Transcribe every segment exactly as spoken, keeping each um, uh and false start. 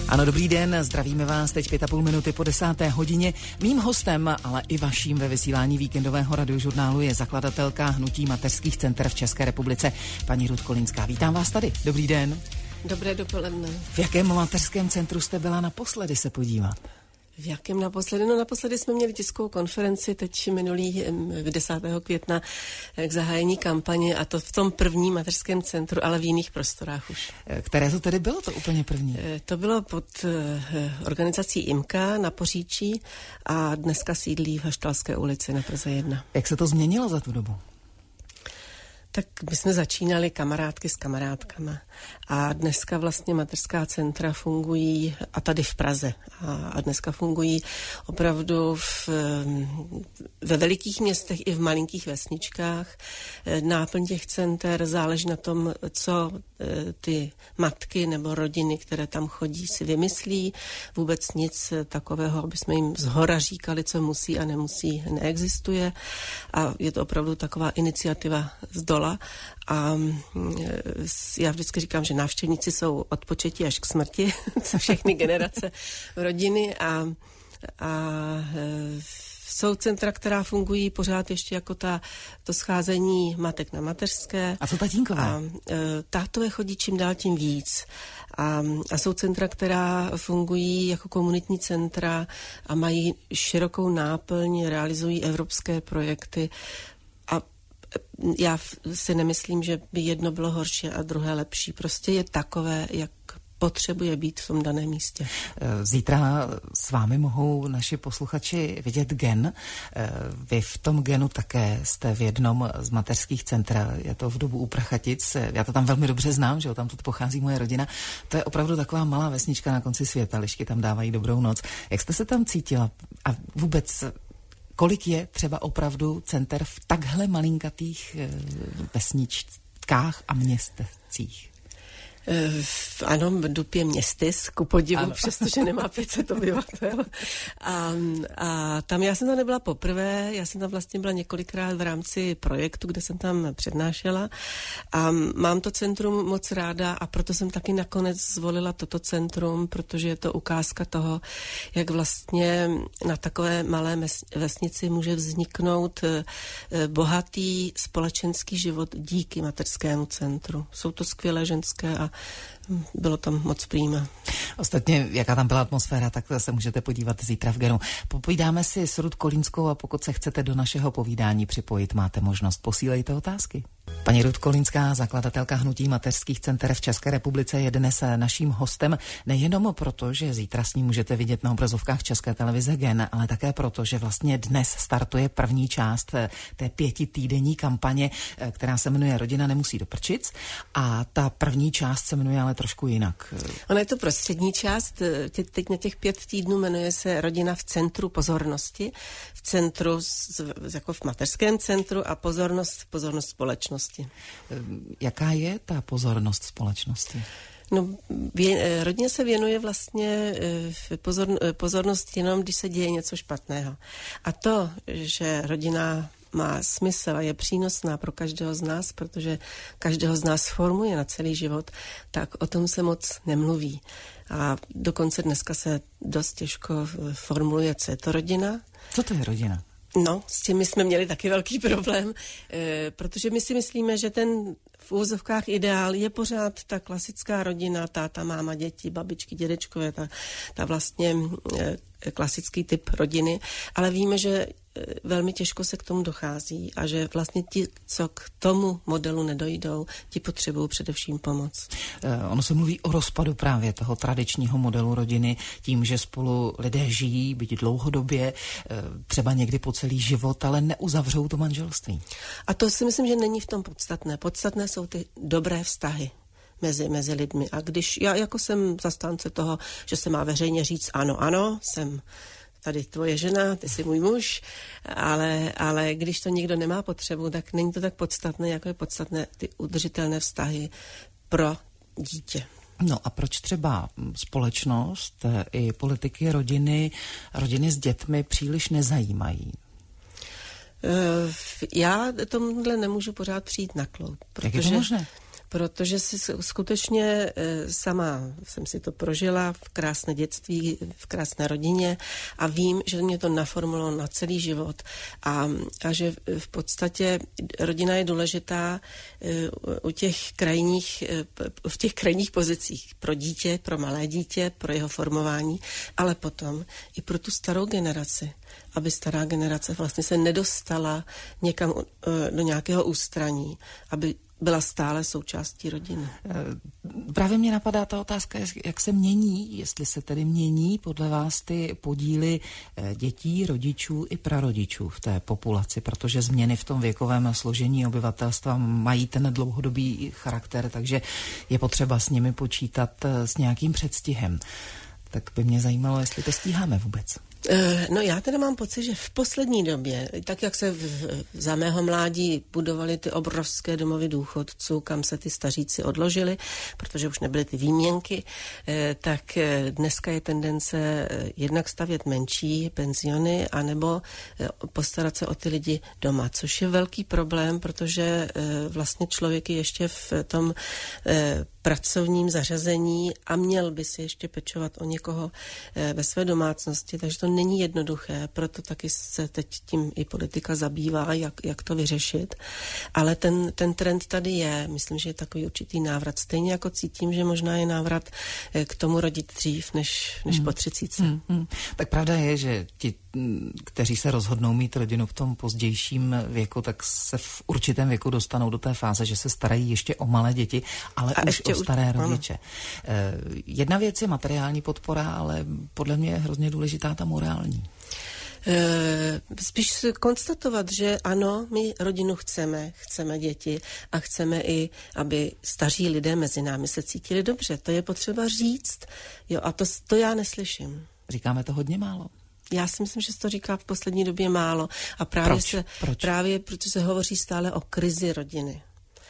Ano, dobrý den, zdravíme vás teď pět a půl minuty po desáté hodině. Mým hostem, ale i vaším ve vysílání víkendového radiožurnálu je zakladatelka Hnutí mateřských center v České republice, paní Ruth Kolínská. Vítám vás tady. Dobrý den. Dobré dopoledne. V jakém mateřském centru jste byla naposledy se podívat? V jakém naposledy? No naposledy jsme měli tiskovou konferenci teď minulý desátého května k zahájení kampaně, a to v tom prvním mateřském centru, ale v jiných prostorách už. Které to tedy bylo, to úplně první? To bylo pod organizací IMKA na Poříčí a dneska sídlí v Haštalské ulici na Praze jedna. Jak se to změnilo za tu dobu? Tak my jsme začínali kamarádky s kamarádkama a dneska vlastně mateřská centra fungují, a tady v Praze, a, a dneska fungují opravdu v, ve velikých městech i v malinkých vesničkách. Náplň těch center záleží na tom, co ty matky nebo rodiny, které tam chodí, si vymyslí. Vůbec nic takového, aby jsme jim zhora říkali, co musí a nemusí, neexistuje. A je to opravdu taková iniciativa z dola. A já vždycky říkám, že návštěvníci jsou od početí až k smrti, co všechny generace rodiny, a, a jsou centra, která fungují pořád ještě jako ta, to scházení matek na mateřské. A co tatínkové? A e, tátové chodí čím dál tím víc. A, a jsou centra, která fungují jako komunitní centra a mají širokou náplň, realizují evropské projekty. A já si nemyslím, že by jedno bylo horší a druhé lepší. Prostě je takové, jak potřebuje být v tom daném místě. Zítra s vámi mohou naši posluchači vidět gen. Vy v tom genu také jste v jednom z mateřských centra. Je to v dobu u Prachatic. Já to tam velmi dobře znám, že jo, tam to pochází moje rodina. To je opravdu taková malá vesnička na konci světa. Lišky tam dávají dobrou noc. Jak jste se tam cítila? A vůbec kolik je třeba opravdu center v takhle malinkatých vesničkách a městecích? Uh, ano, Dub je městys, ku podivu, ano. Přestože nemá pět set obyvatel. A, a tam já jsem tam nebyla poprvé, já jsem tam vlastně byla několikrát v rámci projektu, kde jsem tam přednášela. A mám to centrum moc ráda a proto jsem taky nakonec zvolila toto centrum, protože je to ukázka toho, jak vlastně na takové malé vesnici může vzniknout bohatý společenský život díky mateřskému centru. Jsou to skvělé ženské a bylo tam moc prýma. Ostatně, jaká tam byla atmosféra, tak se můžete podívat zítra v genu. Povídáme si s Ruth Kolínskou a pokud se chcete do našeho povídání připojit, máte možnost, posílejte otázky. Paní Ruth Kolínská, zakladatelka Hnutí mateřských center v České republice, je dnes naším hostem nejenom proto, že zítra s ním můžete vidět na obrazovkách České televize Gen, ale také proto, že vlastně dnes startuje první část té pětitýdenní kampaně, která se jmenuje Rodina nemusí do prčic, a ta první část se jmenuje ale trošku jinak. Ona je to prostřední část, teď na těch pět týdnů jmenuje se Rodina v centru pozornosti, v centru, jako v mateřském centru, a pozornost, pozornost společnosti. Jaká je ta pozornost společnosti? No, vě, rodině se věnuje vlastně pozor, pozornost jenom, když se děje něco špatného. A to, že rodina má smysl a je přínosná pro každého z nás, protože každého z nás formuje na celý život, tak o tom se moc nemluví. A dokonce dneska se dost těžko formuluje, co je to rodina. Co to je rodina? No, s tím my jsme měli taky velký problém, e, protože my si myslíme, že ten v úvozovkách ideál je pořád ta klasická rodina, táta, máma, děti, babičky, dědečkové, ta, ta vlastně e, klasický typ rodiny, ale víme, že e, velmi těžko se k tomu dochází a že vlastně ti, co k tomu modelu nedojdou, ti potřebují především pomoc. E, ono se mluví o rozpadu právě toho tradičního modelu rodiny tím, že spolu lidé žijí, byť dlouhodobě, e, třeba někdy po celý život, ale neuzavřou to manželství. A to si myslím, že není v tom podstatné. Podstatné jsou ty dobré vztahy mezi, mezi lidmi. A když já jako jsem zastánce toho, že se má veřejně říct ano, ano, jsem tady tvoje žena, ty jsi můj muž, ale, ale když to někdo nemá potřebu, tak není to tak podstatné, jako je podstatné ty udržitelné vztahy pro dítě. No a proč třeba společnost i politiky rodiny, rodiny s dětmi příliš nezajímají? Já tomuhle nemůžu pořád přijít na kloub. Jak je to možné? protože si skutečně sama jsem si to prožila v krásné dětství, v krásné rodině a vím, že mě to naformulovalo na celý život a, a že v podstatě rodina je důležitá u těch krajních, v těch krajních pozicích pro dítě, pro malé dítě, pro jeho formování, ale potom i pro tu starou generaci, aby stará generace vlastně se nedostala někam do nějakého ústraní, aby byla stále součástí rodiny. Právě mě napadá ta otázka, jak se mění, jestli se tedy mění podle vás ty podíly dětí, rodičů i prarodičů v té populaci, protože změny v tom věkovém složení obyvatelstva mají ten dlouhodobý charakter, takže je potřeba s nimi počítat s nějakým předstihem. Tak by mě zajímalo, jestli to stíháme vůbec. No já teda mám pocit, že v poslední době, tak jak se v, za mého mládí budovaly ty obrovské domovy důchodců, kam se ty staříci odložili, protože už nebyly ty výměnky, tak dneska je tendence jednak stavět menší penziony, anebo postarat se o ty lidi doma, což je velký problém, protože vlastně člověk je ještě v tom pracovním zařazení a měl by si ještě pečovat o někoho ve své domácnosti, takže to není jednoduché, proto taky se teď tím i politika zabývá, jak, jak to vyřešit. Ale ten, ten trend tady je, myslím, že je takový určitý návrat. Stejně jako cítím, že možná je návrat k tomu rodit dřív, než, než hmm. po třicítce. Hmm, hmm. Tak pravda je, že ti, kteří se rozhodnou mít rodinu v tom pozdějším věku, tak se v určitém věku dostanou do té fáze, že se starají ještě o malé děti, ale a už o staré už, rodiče. Ano. Jedna věc je materiální podpora, ale podle mě je hrozně důležitá ta morální. Spíš konstatovat, že ano, my rodinu chceme, chceme děti a chceme i, aby staří lidé mezi námi se cítili dobře. To je potřeba říct. Jo, a to, to já neslyším. Říkáme to hodně málo. Já si myslím, že se to říká v poslední době málo. A právě Proč? se, Proč? právě protože se hovoří stále o krizi rodiny.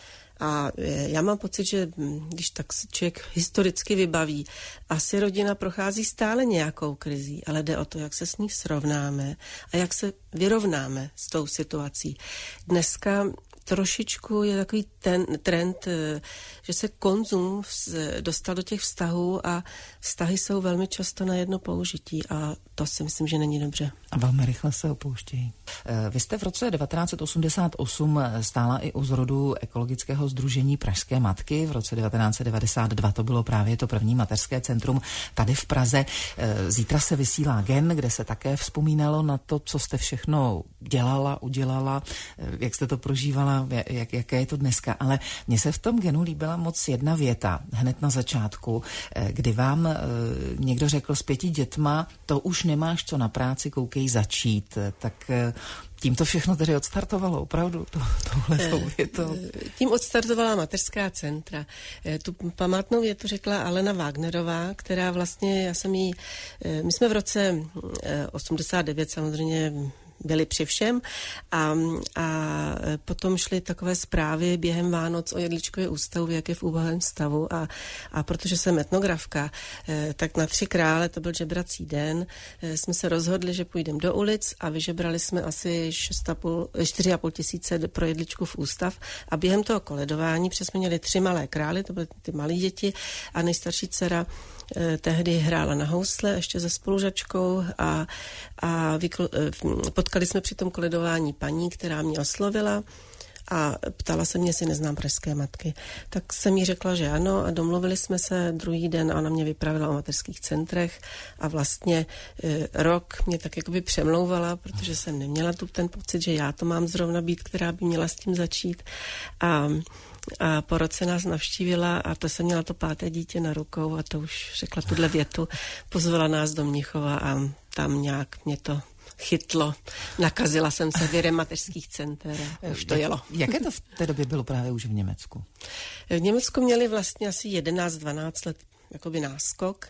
A já mám pocit, že když tak se člověk historicky vybaví, asi rodina prochází stále nějakou krizí, ale jde o to, jak se s ní srovnáme a jak se vyrovnáme s tou situací. Dneska trošičku je takový ten trend, že se konzum dostal do těch vztahů a vztahy jsou velmi často na jedno použití a to si myslím, že není dobře. A velmi rychle se opouštějí. Vy jste v roce devatenáct set osmdesát osm stála i u zrodu ekologického sdružení Pražské matky. V roce devatenáct set devadesát dva to bylo právě to první mateřské centrum tady v Praze. Zítra se vysílá Gen, kde se také vzpomínalo na to, co jste všechno dělala, udělala, jak jste to prožívala, jak, jaké je to dneska. Ale mně se v tom Genu líbila moc jedna věta hned na začátku, kdy vám někdo řekl s pěti dětma, to už nemáš co na práci, koukej začít. Tak tím to všechno tedy odstartovalo, opravdu, to, tohle větou. Tím odstartovala mateřská centra. Tu památnou větu řekla Alena Wagnerová, která vlastně, já jsem jí, my jsme v roce osmdesát devět samozřejmě byli při všem a, a potom šly takové zprávy během Vánoc o Jedličkově ústavu, jak je v úbohém stavu a, a protože jsem etnografka, tak na Tři krále, to byl žebrací den, jsme se rozhodli, že půjdeme do ulic a vyžebrali jsme asi čtyři a půl tisíce pro Jedličkův ústav a během toho koledování, protože jsme měli tři malé krály, to byly ty malé děti a nejstarší dcera tehdy hrála na housle ještě se spolužačkou a, a vykl, potkali jsme při tom koledování paní, která mě oslovila a ptala se mě, jestli neznám Pražské matky. Tak jsem jí řekla, že ano a domluvili jsme se druhý den a ona mě vypravila o mateřských centrech a vlastně e, rok mě tak jakoby přemlouvala, protože jsem neměla tu ten pocit, že já to mám zrovna být, která by měla s tím začít a A po roce nás navštívila a to jsem měla to páté dítě na rukou a to už řekla tuhle větu. Pozvala nás do Mnichova a tam nějak mě to chytlo. Nakazila jsem se virem mateřských center a už to jelo. Jaké to v té době bylo právě už v Německu? V Německu měli vlastně asi jedenáct dvanáct let jakoby náskok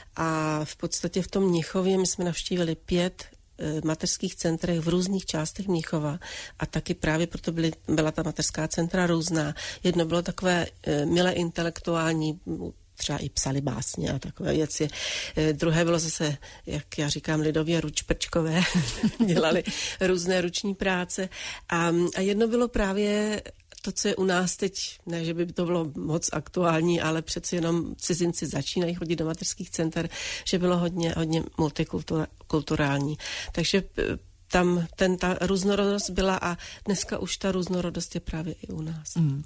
a v podstatě v tom Mnichově my jsme navštívili pět mateřských centrech v různých částech Mnichova a taky právě proto byly, byla ta mateřská centra různá. Jedno bylo takové e, milé intelektuální, třeba i psali básně a takové věci. E, druhé bylo zase, jak já říkám lidově, ručprčkové, dělali různé ruční práce a, a jedno bylo právě to, co je u nás teď, ne, že by to bylo moc aktuální, ale přeci jenom cizinci začínají chodit do mateřských center, že bylo hodně, hodně multikulturální. Takže tam ten, ta různorodost byla a dneska už ta různorodost je právě i u nás. Mm.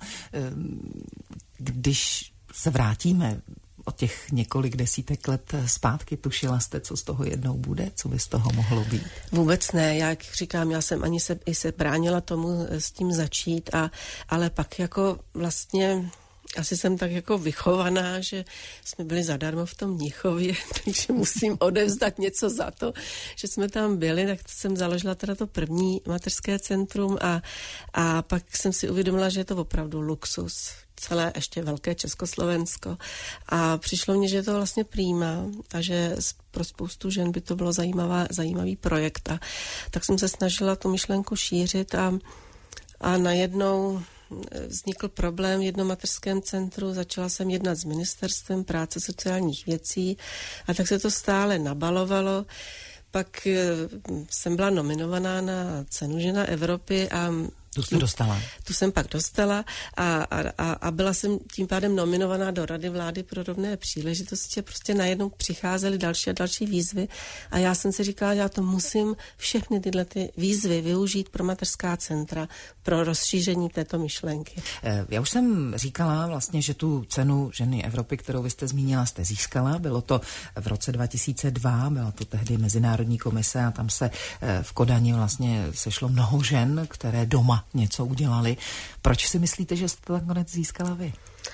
Když se vrátíme o těch několik desítek let zpátky, tušila jste, co z toho jednou bude? Co by z toho mohlo být? Vůbec ne, jak říkám, já jsem ani se, i se bránila tomu s tím začít, a, ale pak jako vlastně asi jsem tak jako vychovaná, že jsme byli zadarmo v tom Mnichově, takže musím odevzdat něco za to, že jsme tam byli, tak jsem založila teda to první mateřské centrum a, a pak jsem si uvědomila, že je to opravdu luxus, celé ještě velké Československo. A přišlo mně, že je to vlastně prima a že pro spoustu žen by to bylo zajímavá, zajímavý projekt. A tak jsem se snažila tu myšlenku šířit a, a najednou vznikl problém v jednom mateřském centru, začala jsem jednat s ministerstvem práce sociálních věcí a tak se to stále nabalovalo. Pak jsem byla nominovaná na cenu Žena Evropy a tu jste dostala. Tu jsem pak dostala a, a, a byla jsem tím pádem nominovaná do Rady vlády pro rovné příležitosti. Prostě najednou přicházely další a další výzvy a já jsem si říkala, já to musím všechny tyhle ty výzvy využít pro mateřská centra, pro rozšíření této myšlenky. Já už jsem říkala vlastně, že tu cenu Ženy Evropy, kterou vy jste zmínila, jste získala. Bylo to v roce dva tisíce dva, byla to tehdy mezinárodní komise a tam se v Kodani vlastně sešlo mnoho žen, které doma něco udělali. Proč si myslíte, že jste to nakonec získala vy?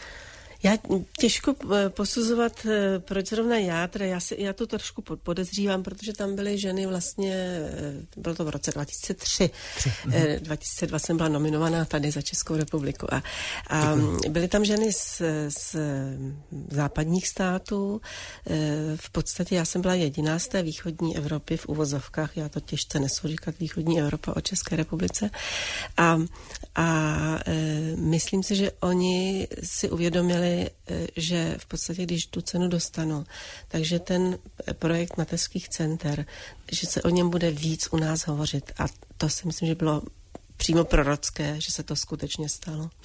Já těžko posuzovat, proč zrovna já, teda já, si, já to trošku podezřívám, protože tam byly ženy vlastně, bylo to v roce dva tisíce tři, Tři. dva tisíce dva jsem byla nominovaná tady za Českou republiku a, a byly tam ženy z, z západních států, v podstatě já jsem byla jediná z té východní Evropy v uvozovkách, já to těžce nesu říkat východní Evropa o České republice a, a myslím si, že oni si uvědomili, že v podstatě, když tu cenu dostanu, takže ten projekt mateřských center, že se o něm bude víc u nás hovořit a to si myslím, že bylo přímo prorocké, že se to skutečně stalo. Uh,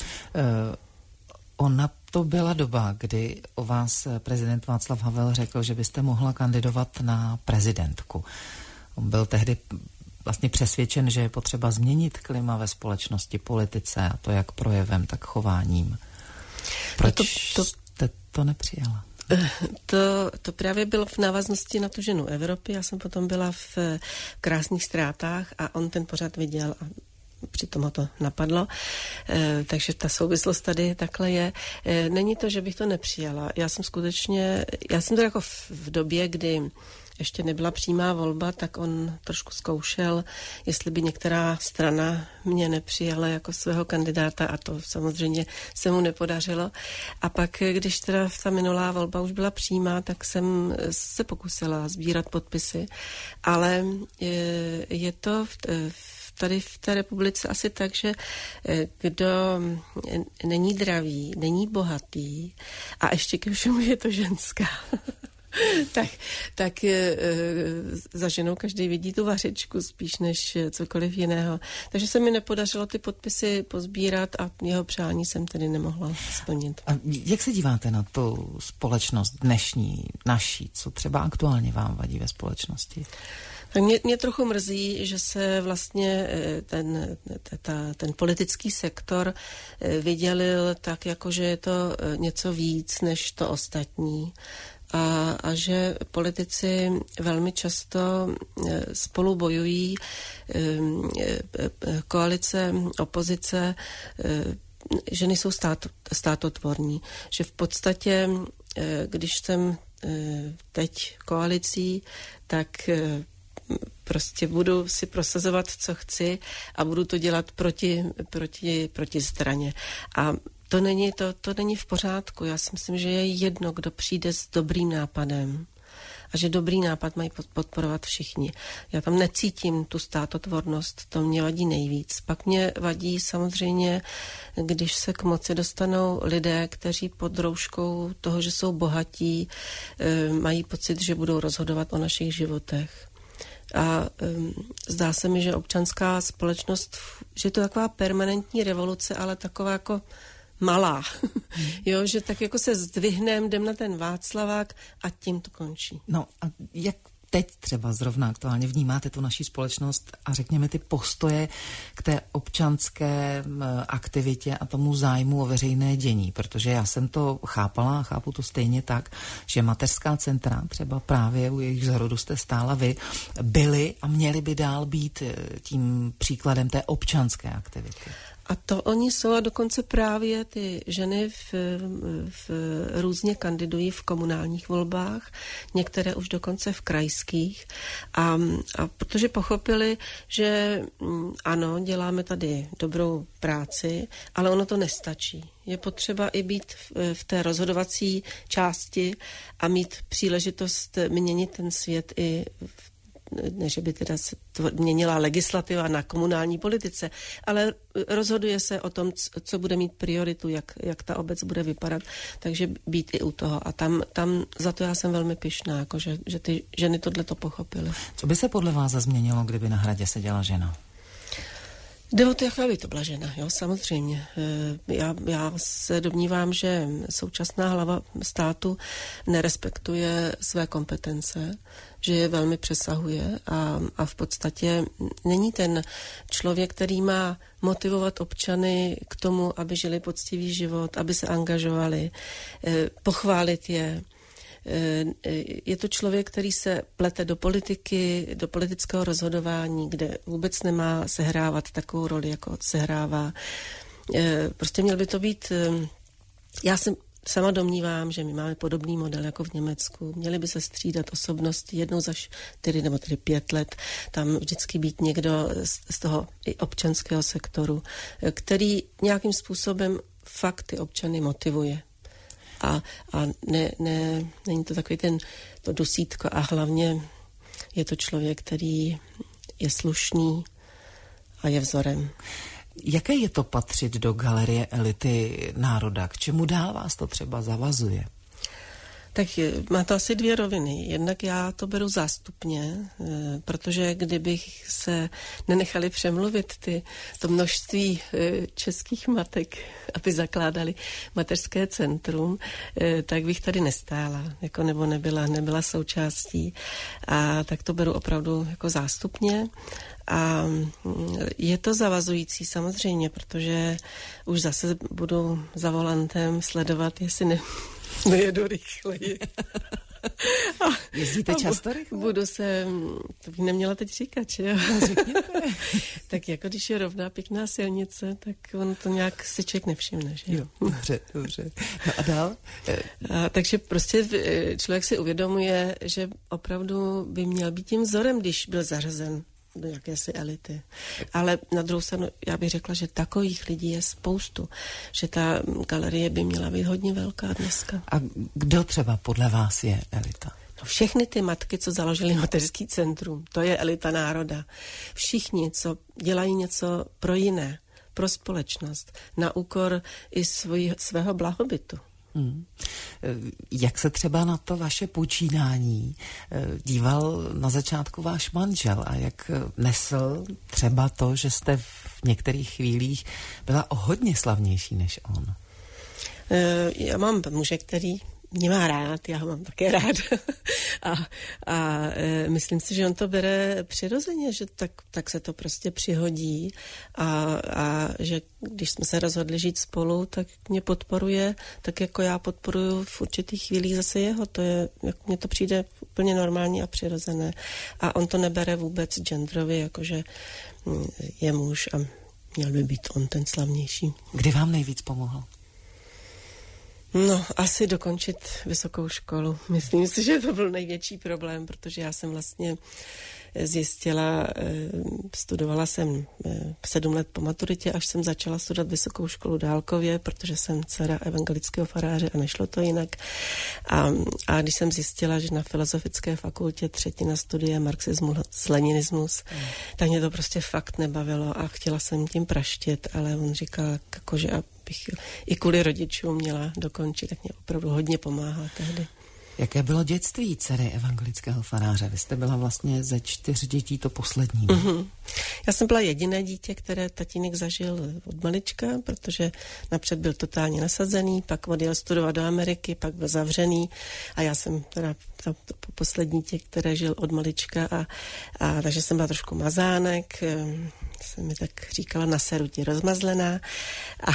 ona to byla doba, kdy o vás prezident Václav Havel řekl, že byste mohla kandidovat na prezidentku. On byl tehdy vlastně přesvědčen, že je potřeba změnit klima ve společnosti, politice, a to jak projevem, tak chováním. Proč to, to, jste to nepřijala? To, to právě bylo v návaznosti na tu Ženu Evropy. Já jsem potom byla v Krásných Ztrátách a on ten pořad viděl a přitom ho to napadlo. E, takže ta souvislost tady takhle je. E, není to, že bych to nepřijala. Já jsem skutečně, já jsem to jako v, v době, kdy ještě nebyla přímá volba, tak on trošku zkoušel, jestli by některá strana mě nepřijala jako svého kandidáta a to samozřejmě se mu nepodařilo. A pak, když teda ta minulá volba už byla přímá, tak jsem se pokusila sbírat podpisy, ale je, je to v, v tady v té republice asi tak, že kdo není dravý, není bohatý a ještě ke všemu je to ženská, tak, tak e, za ženou každý vidí tu vařečku spíš než cokoliv jiného. Takže se mi nepodařilo ty podpisy pozbírat a jeho přání jsem tedy nemohla splnit. A jak se díváte na tu společnost dnešní, naší, co třeba aktuálně vám vadí ve společnosti? Tak mě, mě trochu mrzí, že se vlastně ten, ta, ten politický sektor vydělil tak, jako že je to něco víc než to ostatní. A, a že politici velmi často spolu bojují, koalice, opozice, že nejsou stát, státotvorní. Že v podstatě, když jsem teď koalicí, tak prostě budu si prosazovat, co chci a budu to dělat proti, proti, proti straně. A to není, to, to není v pořádku. Já si myslím, že je jedno, kdo přijde s dobrým nápadem a že dobrý nápad mají podporovat všichni. Já tam necítím tu státotvornost, to mě vadí nejvíc. Pak mě vadí samozřejmě, když se k moci dostanou lidé, kteří pod rouškou toho, že jsou bohatí, mají pocit, že budou rozhodovat o našich životech. A um, zdá se mi, že občanská společnost, že je to taková permanentní revoluce, ale taková jako malá. Hmm. Jo, že tak jako se zdvihnem, jdem na ten Václavák a tím to končí. No a jak teď třeba zrovna aktuálně vnímáte tu naší společnost a řekněme ty postoje k té občanské aktivitě a tomu zájmu o veřejné dění, protože já jsem to chápala a chápu to stejně tak, že mateřská centra, třeba právě u jejich zrodu jste stála vy, byly a měly by dál být tím příkladem té občanské aktivity. A to oni jsou a dokonce právě ty ženy v, v, různě kandidují v komunálních volbách, některé už dokonce v krajských. A, a protože pochopili, že ano, děláme tady dobrou práci, ale ono to nestačí. Je potřeba i být v, v té rozhodovací části a mít příležitost měnit ten svět i v ne, že by teda se měnila legislativa na komunální politice, ale rozhoduje se o tom, co bude mít prioritu, jak, jak ta obec bude vypadat, takže být i u toho. A tam, tam za to já jsem velmi pyšná, jako že, že ty ženy tohleto pochopily. Co by se podle vás změnilo, kdyby na Hradě seděla žena? Jde o to, jaká by to byla žena, jo, samozřejmě. Já, já se domnívám, že současná hlava státu nerespektuje své kompetence, že je velmi přesahuje a, a v podstatě není ten člověk, který má motivovat občany k tomu, aby žili poctivý život, aby se angažovali, pochválit je. Je to člověk, který se plete do politiky, do politického rozhodování, kde vůbec nemá sehrávat takovou roli, jako sehrává. Prostě měl by to být... Já se sama domnívám, že my máme podobný model jako v Německu. Měly by se střídat osobnosti jednou za čtyři nebo tedy pět let. Tam vždycky být někdo z toho i občanského sektoru, který nějakým způsobem fakt ty občany motivuje. A, a ne, ne, není to takový ten to dusítko a hlavně je to člověk, který je slušný a je vzorem. Jaké je to patřit do galerie elity národa? K čemu dál vás to třeba zavazuje? Tak má to asi dvě roviny. Jednak já to beru zástupně, protože kdybych se nenechali přemluvit ty, to množství českých matek, aby zakládali mateřské centrum, tak bych tady nestála, jako nebo nebyla, nebyla součástí. A tak to beru opravdu jako zástupně. A je to zavazující samozřejmě, protože už zase budu za volantem sledovat, jestli ne... Nejedu rychleji. Jezdíte často rychle? Budu se, to bych neměla teď říkat, že jo? Tak jako když je rovná, pěkná silnice, tak on to nějak si člověk nevšimne, že jo? Dobře, dobře. No a dál? A, takže prostě člověk si uvědomuje, že opravdu by měl být tím vzorem, když byl zařazen do jakési elity. Ale na druhou stranu, já bych řekla, že takových lidí je spoustu, že ta galerie by měla být hodně velká dneska. A kdo třeba podle vás je elita? No všechny ty matky, co založily mateřský centrum, to je elita národa. Všichni, co dělají něco pro jiné, pro společnost, na úkor i svoj, svého blahobytu. Hmm. Jak se třeba na to vaše počínání díval na začátku váš manžel a jak nesl třeba to, že jste v některých chvílích byla o hodně slavnější než on? Já mám muže, který mě má rád, já ho mám také rád. a a e, myslím si, že on to bere přirozeně, že tak, tak se to prostě přihodí a, a že když jsme se rozhodli žít spolu, tak mě podporuje, tak jako já podporuju v určitých chvílích zase jeho. To je, jak mně to přijde úplně normální a přirozené. A on to nebere vůbec genderově, jakože je muž a měl by být on ten slavnější. Kdy vám nejvíc pomohl? No, asi dokončit vysokou školu. Myslím si, že to byl největší problém, protože já jsem vlastně zjistila, studovala jsem sedm let po maturitě, až jsem začala studovat vysokou školu dálkově, protože jsem dcera evangelického faráře a nešlo to jinak. A, a když jsem zjistila, že na Filozofické fakultě třetina studie marxismus, leninismus, mm. tak mě to prostě fakt nebavilo a chtěla jsem tím praštit, ale on říkal, jako, že abych i kvůli rodičům měla dokončit, tak mě opravdu hodně pomáhá tehdy. Jaké bylo dětství dcery evangelického faráře? Vy jste byla vlastně ze čtyř dětí to poslední. Mm-hmm. Já jsem byla jediné dítě, které tatínek zažil od malička, protože napřed byl totálně nasazený, pak odjel studovat do Ameriky, pak byl zavřený a já jsem teda to, to poslední dítě, které žil od malička a, a takže jsem byla trošku mazánek, jsem mi tak říkala na serutě rozmazlená a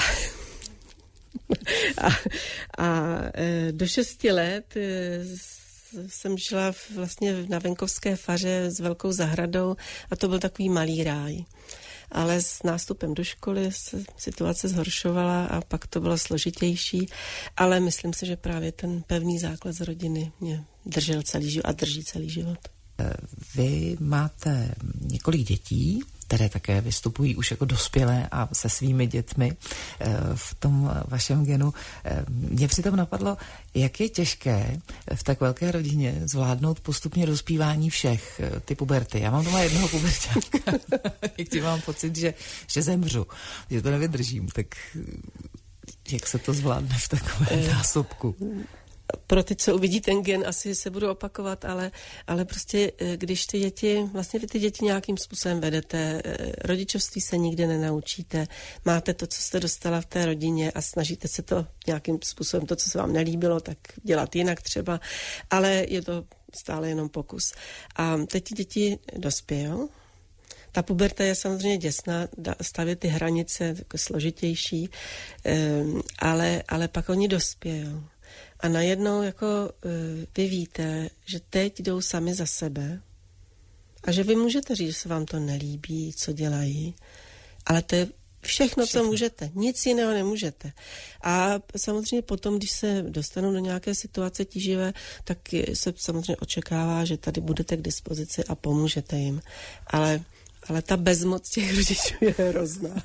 A, a do šesti let jsem žila vlastně na venkovské faře s velkou zahradou a to byl takový malý ráj. Ale s nástupem do školy se situace zhoršovala a pak to bylo složitější, ale myslím si, že právě ten pevný základ z rodiny mě držel celý život a drží celý život. Vy máte několik dětí, které také vystupují už jako dospělé a se svými dětmi v tom vašem genu. Mě přitom napadlo, jak je těžké v tak velké rodině zvládnout postupně dospívání všech, ty puberty. Já mám doma jednoho puberťáka, někdy mám pocit, že, že zemřu, že to nevydržím, tak jak se to zvládne v takovém násobku? Pro ty, co uvidí ten gen, asi se budu opakovat, ale, ale prostě, když ty děti, vlastně vy ty děti nějakým způsobem vedete, rodičovství se nikdy nenaučíte, máte to, co jste dostala v té rodině a snažíte se to nějakým způsobem, to, co se vám nelíbilo, tak dělat jinak třeba, ale je to stále jenom pokus. A teď ty děti dospějou. Ta puberta je samozřejmě děsná, stavět ty hranice jako složitější, ale, ale pak oni dospějou. A najednou jako vy víte, že teď jdou sami za sebe a že vy můžete říct, že se vám to nelíbí, co dělají, ale to je všechno, všechno, co můžete. Nic jiného nemůžete. A samozřejmě potom, když se dostanou do nějaké situace tíživé, tak se samozřejmě očekává, že tady budete k dispozici a pomůžete jim. Ale, ale ta bezmoc těch rodičů je hrozná.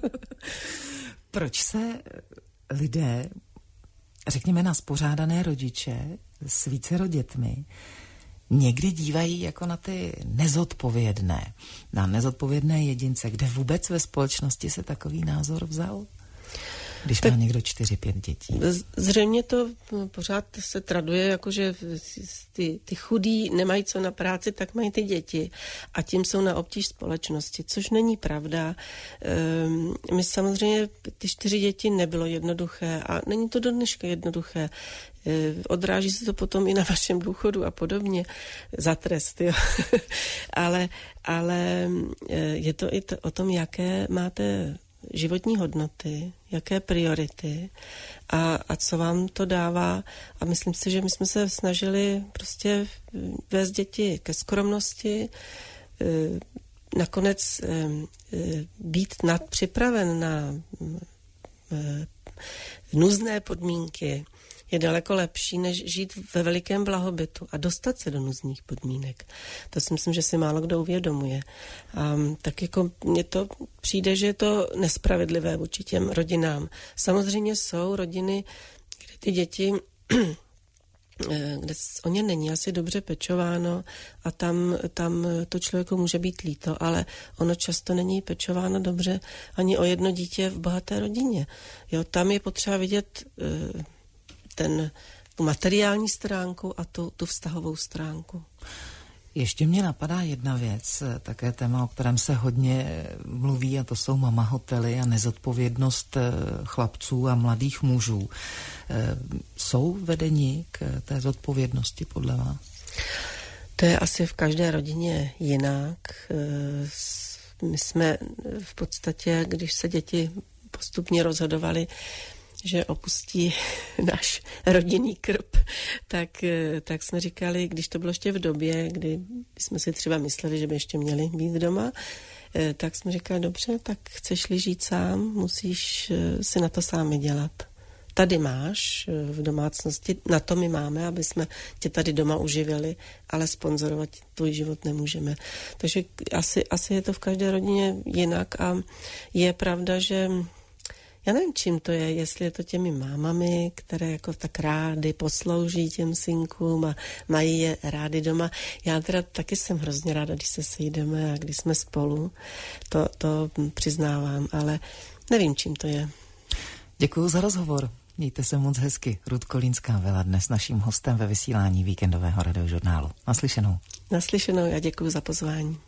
Proč se lidé, řekněme na spořádané rodiče s vícero dětmi, někdy dívají jako na ty nezodpovědné, na nezodpovědné jedince, kde vůbec ve společnosti se takový názor vzal? Když má někdo čtyři, pět dětí. Zřejmě to pořád se traduje, jakože ty, ty chudí nemají co na práci, tak mají ty děti a tím jsou na obtíž společnosti, což není pravda. Ehm, my samozřejmě ty čtyři děti nebylo jednoduché a není to do dneška jednoduché. Ehm, odráží se to potom i na vašem důchodu a podobně za trest, jo. ale, ale je to i to, o tom, jaké máte životní hodnoty, jaké priority a, a co vám to dává. A myslím si, že my jsme se snažili prostě vést děti ke skromnosti, nakonec být nadpřipraven na nuzné podmínky je daleko lepší, než žít ve velikém blahobytu a dostat se do nuzných podmínek. To si myslím, že si málo kdo uvědomuje. A tak jako mně to přijde, že je to nespravedlivé vůči těm rodinám. Samozřejmě jsou rodiny, kde ty děti, kde o ně není asi dobře pečováno a tam, tam to člověku může být líto, ale ono často není pečováno dobře ani o jedno dítě v bohaté rodině. Jo, tam je potřeba vidět ten, tu materiální stránku a tu, tu vztahovou stránku. Ještě mě napadá jedna věc, také téma, o kterém se hodně mluví, a to jsou mama hotely a nezodpovědnost chlapců a mladých mužů. Jsou vedeni k té zodpovědnosti podle vás? To je asi v každé rodině jinak. My jsme v podstatě, když se děti postupně rozhodovali, že opustí náš rodinný krb, tak, tak jsme říkali, když to bylo ještě v době, kdy jsme si třeba mysleli, že by ještě měli být doma, tak jsme říkali, dobře, tak chceš-li žít sám, musíš si na to sám vydělat. Tady máš v domácnosti, na to my máme, aby jsme tě tady doma uživili, ale sponzorovat tvůj život nemůžeme. Takže asi, asi je to v každé rodině jinak a je pravda, že já nevím, čím to je, jestli je to těmi mámami, které jako tak rády poslouží těm synkům a mají je rády doma. Já teda taky jsem hrozně ráda, když se sejdeme a když jsme spolu, to, to přiznávám, ale nevím, čím to je. Děkuju za rozhovor. Mějte se moc hezky. Ruth Kolínská byla dnes naším hostem ve vysílání víkendového radiožurnálu. Naslyšenou. Naslyšenou, já děkuji za pozvání.